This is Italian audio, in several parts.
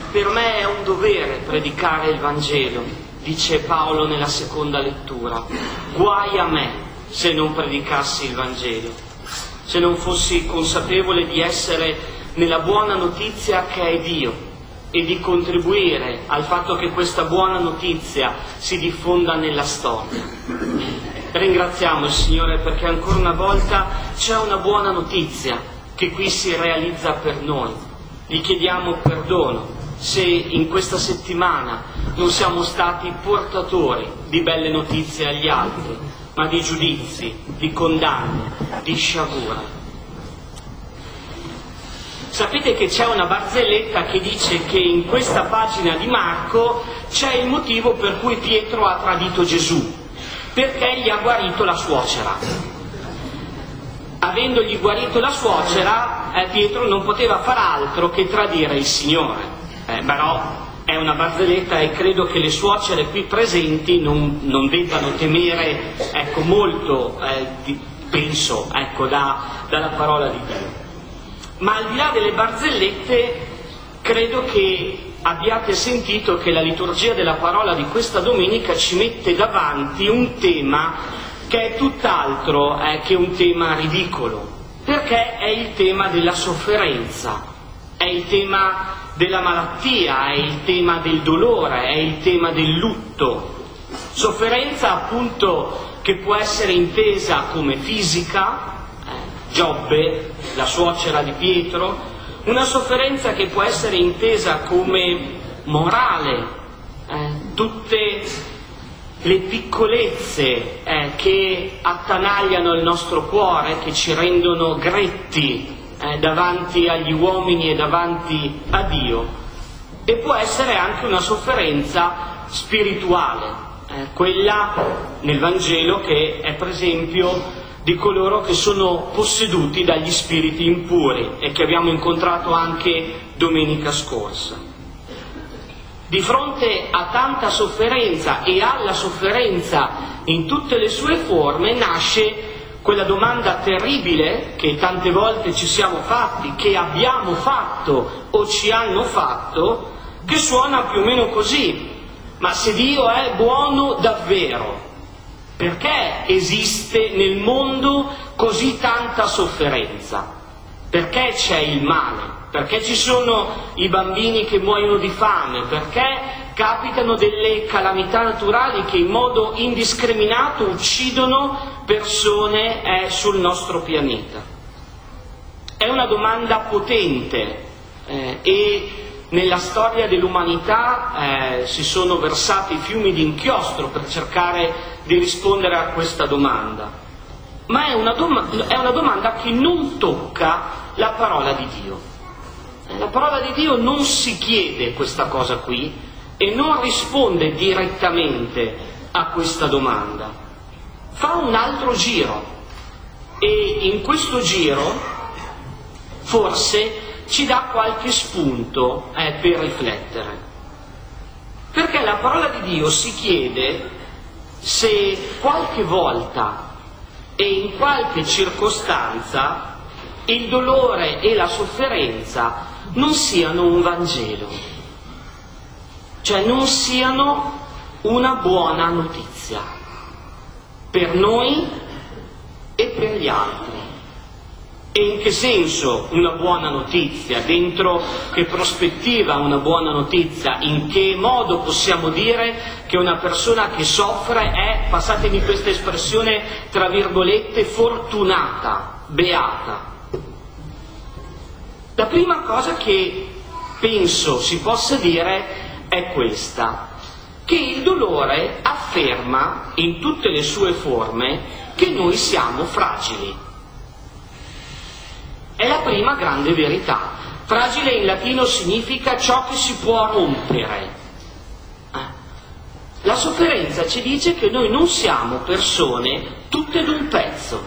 Per me è un dovere predicare il Vangelo, dice Paolo nella seconda lettura. Guai a me se non predicassi il Vangelo, se non fossi consapevole di essere nella buona notizia che è Dio e di contribuire al fatto che questa buona notizia si diffonda nella storia. Ringraziamo il Signore perché ancora una volta c'è una buona notizia che qui si realizza per noi. Gli chiediamo perdono se in questa settimana non siamo stati portatori di belle notizie agli altri, ma di giudizi, di condanne, di sciagura. Sapete che c'è una barzelletta che dice che in questa pagina di Marco c'è il motivo per cui Pietro ha tradito Gesù, perché gli ha guarito la suocera. Avendogli guarito la suocera, Pietro non poteva far altro che tradire il Signore. Però è una barzelletta e credo che le suocere qui presenti non debbano temere molto, penso, dalla parola di Dio. Ma al di là delle barzellette, credo che abbiate sentito che la liturgia della parola di questa domenica ci mette davanti un tema che è tutt'altro che un tema ridicolo, perché è il tema della sofferenza, è il tema della malattia, è il tema del dolore, è il tema del lutto. Sofferenza appunto che può essere intesa come fisica, Giobbe, la suocera di Pietro, una sofferenza che può essere intesa come morale, tutte le piccolezze che attanagliano il nostro cuore, che ci rendono gretti davanti agli uomini e davanti a Dio, e può essere anche una sofferenza spirituale, quella nel Vangelo che è per esempio di coloro che sono posseduti dagli spiriti impuri e che abbiamo incontrato anche domenica scorsa. Di fronte a tanta sofferenza e alla sofferenza in tutte le sue forme nasce quella domanda terribile che tante volte ci siamo fatti, che abbiamo fatto o ci hanno fatto, che suona più o meno così: ma se Dio è buono davvero, perché esiste nel mondo così tanta sofferenza? Perché c'è il male? Perché ci sono i bambini che muoiono di fame? Perché capitano delle calamità naturali che in modo indiscriminato uccidono persone sul nostro pianeta? È una domanda potente e nella storia dell'umanità si sono versati fiumi di inchiostro per cercare di rispondere a questa domanda. Ma è una domanda che non tocca la parola di Dio. La parola di Dio non si chiede questa cosa qui e non risponde direttamente a questa domanda. Fa un altro giro e in questo giro forse ci dà qualche spunto per riflettere. Perché la parola di Dio si chiede se qualche volta e in qualche circostanza il dolore e la sofferenza non siano un Vangelo, cioè non siano una buona notizia per noi e per gli altri. E in che senso una buona notizia? Dentro che prospettiva una buona notizia? In che modo possiamo dire che una persona che soffre è, passatemi questa espressione, tra virgolette, fortunata, beata? La prima cosa che penso si possa dire è questa: che il dolore afferma in tutte le sue forme che noi siamo fragili. È la prima grande verità. Fragile in latino significa ciò che si può rompere. La sofferenza ci dice che noi non siamo persone tutte d'un pezzo,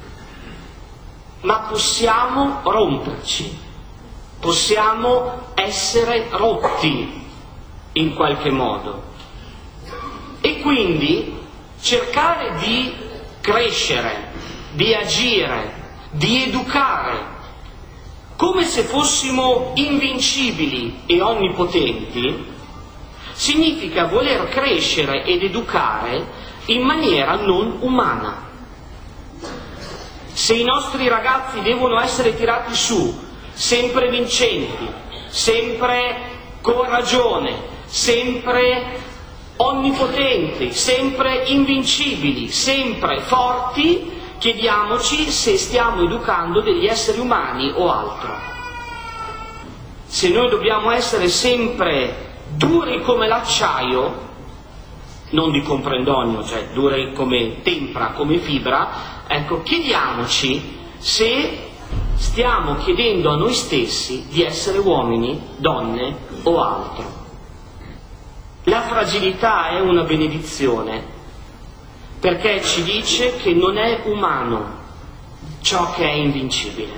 ma possiamo romperci, possiamo essere rotti in qualche modo. E quindi cercare di crescere, di agire, di educare come se fossimo invincibili e onnipotenti, significa voler crescere ed educare in maniera non umana. Se i nostri ragazzi devono essere tirati su, sempre vincenti, sempre con ragione, sempre onnipotenti, sempre invincibili, sempre forti, chiediamoci se stiamo educando degli esseri umani o altro. Se noi dobbiamo essere sempre duri come l'acciaio, non di comprendonio, cioè duri come tempra, come fibra, ecco, chiediamoci se stiamo chiedendo a noi stessi di essere uomini, donne o altro. La fragilità è una benedizione, perché ci dice che non è umano ciò che è invincibile,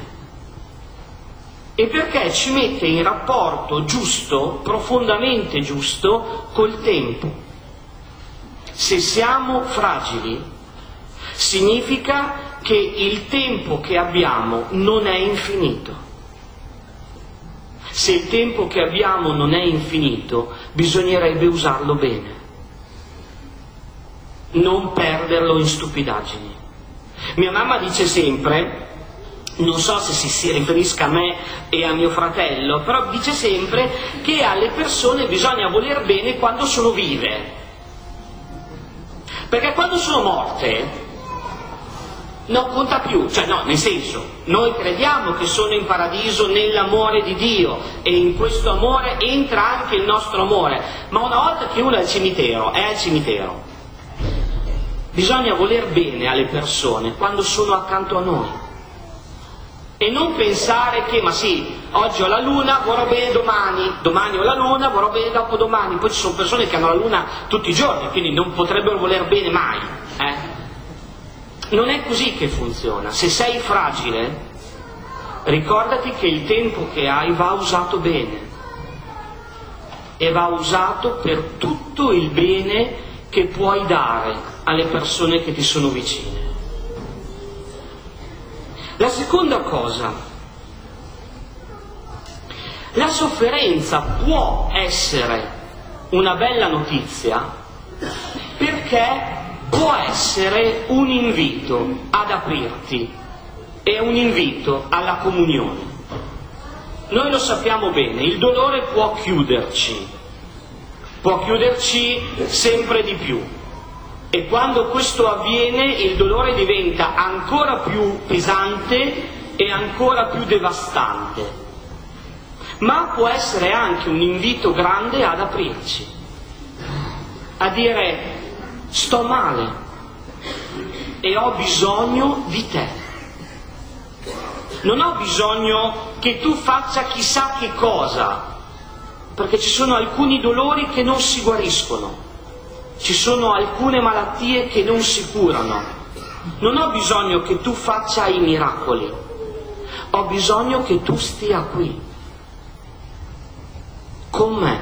e perché ci mette in rapporto giusto, profondamente giusto, col tempo. Se siamo fragili, significa che il tempo che abbiamo non è infinito. Se il tempo che abbiamo non è infinito, bisognerebbe usarlo bene, non perderlo in stupidaggini. Mia mamma dice sempre, non so se si riferisca a me e a mio fratello, però dice sempre che alle persone bisogna voler bene quando sono vive, perché quando sono morte non conta più, cioè no, nel senso, noi crediamo che sono in paradiso nell'amore di Dio e in questo amore entra anche il nostro amore, ma una volta che uno è al cimitero, bisogna voler bene alle persone quando sono accanto a noi e non pensare che, ma sì, oggi ho la luna, vorrò bene domani ho la luna, vorrò bene dopodomani. Poi ci sono persone che hanno la luna tutti i giorni, quindi non potrebbero voler bene mai, Non è così che funziona. Se sei fragile, ricordati che il tempo che hai va usato bene e va usato per tutto il bene che puoi dare alle persone che ti sono vicine. La seconda cosa, la sofferenza può essere una bella notizia perché può essere un invito ad aprirti e un invito alla comunione. Noi lo sappiamo bene, il dolore può chiuderci sempre di più, e quando questo avviene il dolore diventa ancora più pesante e ancora più devastante, ma può essere anche un invito grande ad aprirci, a dire: sto male e ho bisogno di te. Non ho bisogno che tu faccia chissà che cosa, perché ci sono alcuni dolori che non si guariscono, ci sono alcune malattie che non si curano. Non ho bisogno che tu faccia i miracoli, ho bisogno che tu stia qui con me.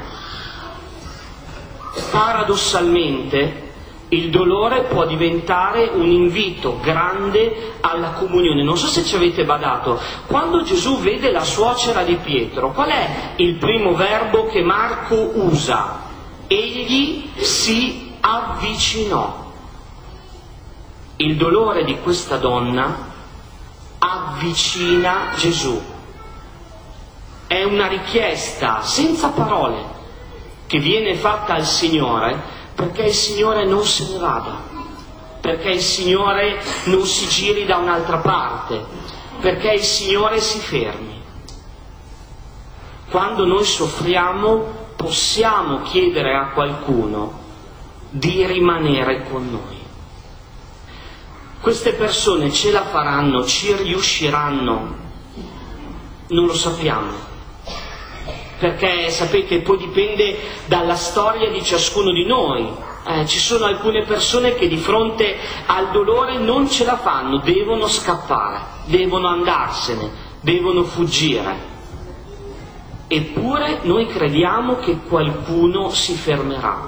Paradossalmente il dolore può diventare un invito grande alla comunione. Non so se ci avete badato, quando Gesù vede la suocera di Pietro, qual è il primo verbo che Marco usa? Egli si avvicinò. Il dolore di questa donna avvicina Gesù. È una richiesta senza parole che viene fatta al Signore, perché il Signore non se ne vada, perché il Signore non si giri da un'altra parte, perché il Signore si fermi. Quando noi soffriamo possiamo chiedere a qualcuno di rimanere con noi. Queste persone ce la faranno, ci riusciranno? Non lo sappiamo. Perché, sapete, poi dipende dalla storia di ciascuno di noi. Ci sono alcune persone che di fronte al dolore non ce la fanno, devono scappare, devono andarsene, devono fuggire. Eppure noi crediamo che qualcuno si fermerà.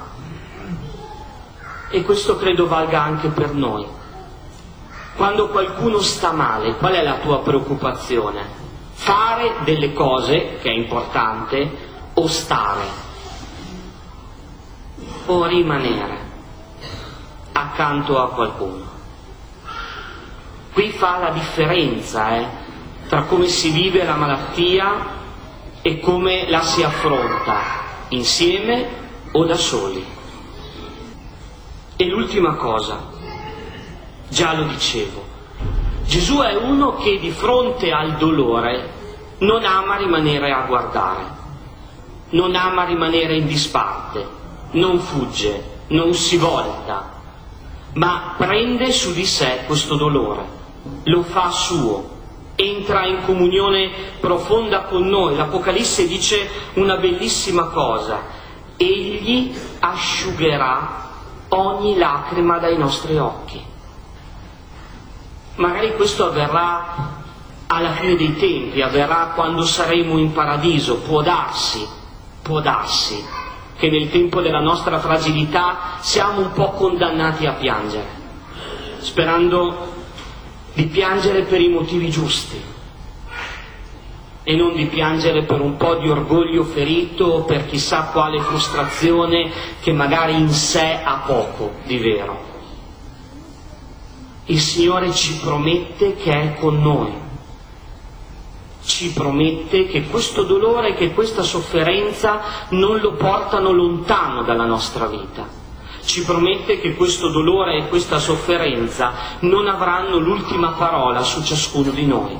E questo credo valga anche per noi. Quando qualcuno sta male, qual è la tua preoccupazione? fare delle cose, che è importante, o stare, o rimanere accanto a qualcuno. Qui fa la differenza tra come si vive la malattia e come la si affronta, insieme o da soli. E l'ultima cosa, già lo dicevo, Gesù è uno che di fronte al dolore non ama rimanere a guardare, non ama rimanere in disparte, non fugge, non si volta, ma prende su di sé questo dolore, lo fa suo, entra in comunione profonda con noi. L'Apocalisse dice una bellissima cosa: egli asciugherà ogni lacrima dai nostri occhi. Magari questo avverrà alla fine dei tempi, avverrà quando saremo in paradiso. Può darsi che nel tempo della nostra fragilità siamo un po' condannati a piangere, sperando di piangere per i motivi giusti e non di piangere per un po' di orgoglio ferito o per chissà quale frustrazione che magari in sé ha poco di vero. Il Signore ci promette che è con noi, ci promette che questo dolore, che questa sofferenza non lo portano lontano dalla nostra vita, ci promette che questo dolore e questa sofferenza non avranno l'ultima parola su ciascuno di noi.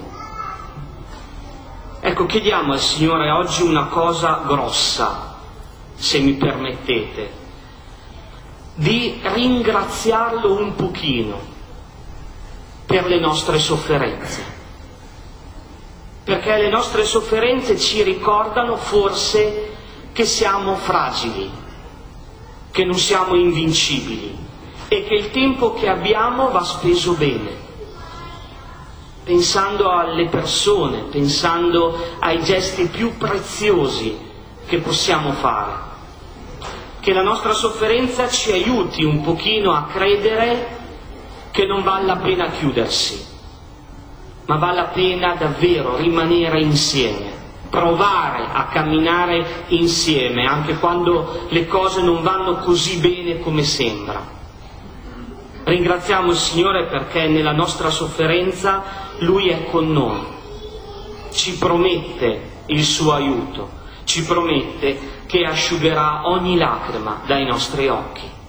Ecco, chiediamo al Signore oggi una cosa grossa, se mi permettete, di ringraziarlo un pochino per le nostre sofferenze, perché le nostre sofferenze ci ricordano forse che siamo fragili, che non siamo invincibili e che il tempo che abbiamo va speso bene, pensando alle persone, pensando ai gesti più preziosi che possiamo fare, che la nostra sofferenza ci aiuti un pochino a credere che non vale la pena chiudersi, ma vale la pena davvero rimanere insieme, provare a camminare insieme anche quando le cose non vanno così bene come sembra. Ringraziamo il Signore perché nella nostra sofferenza Lui è con noi, ci promette il suo aiuto, ci promette che asciugherà ogni lacrima dai nostri occhi.